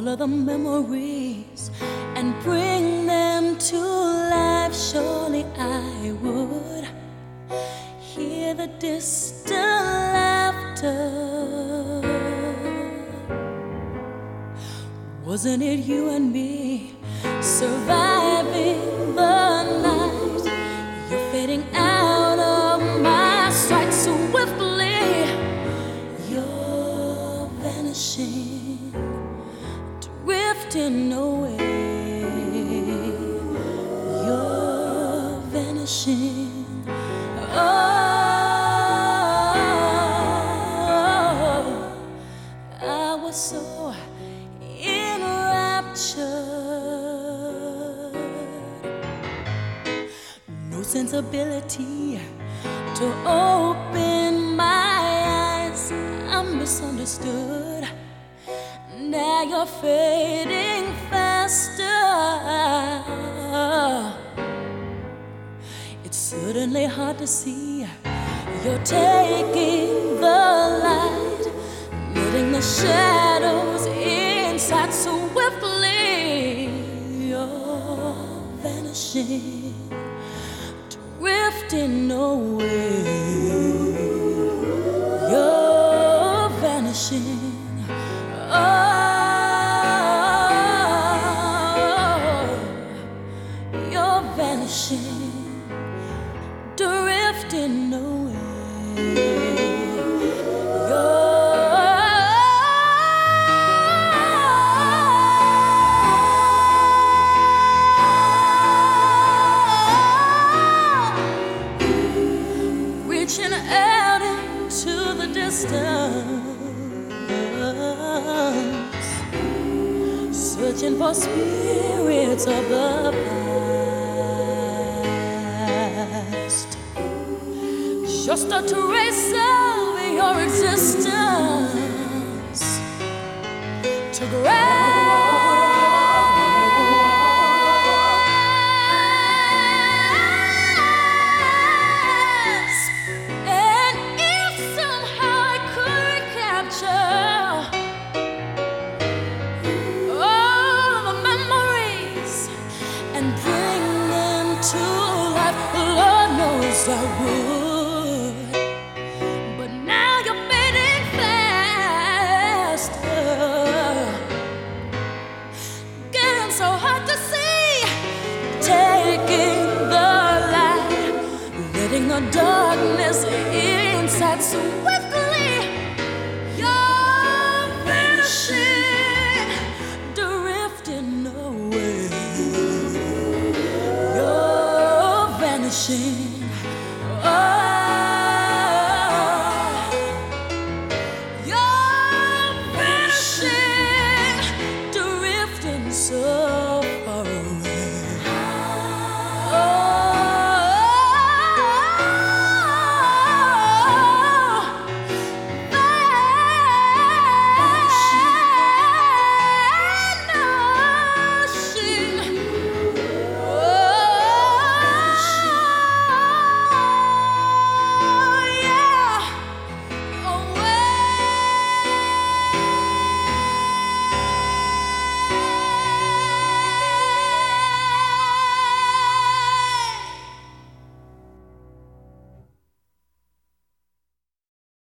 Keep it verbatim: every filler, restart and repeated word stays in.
all of the memories and bring them to life. Surely I would hear the distant laughter. Wasn't it you and me surviving the night? You're fading out of my sight swiftly. You're vanishing, drifting away. You're vanishing. Oh, I was so enraptured. No sensibility to open my eyes. I'm misunderstood. Now you're fading faster. It's certainly hard to see. You're taking the light, letting the shadows inside swiftly. You're vanishing, drifting away. You're vanishing. Oh, you're vanishing, drifting away. Reaching out into the distance, searching for spirits of the past, just a trace of your existence to grasp. And if somehow I could capture all the memories and bring them to life, Lord knows I would. But now you're fading faster, getting so hard to see, taking the light, letting the darkness inside swim.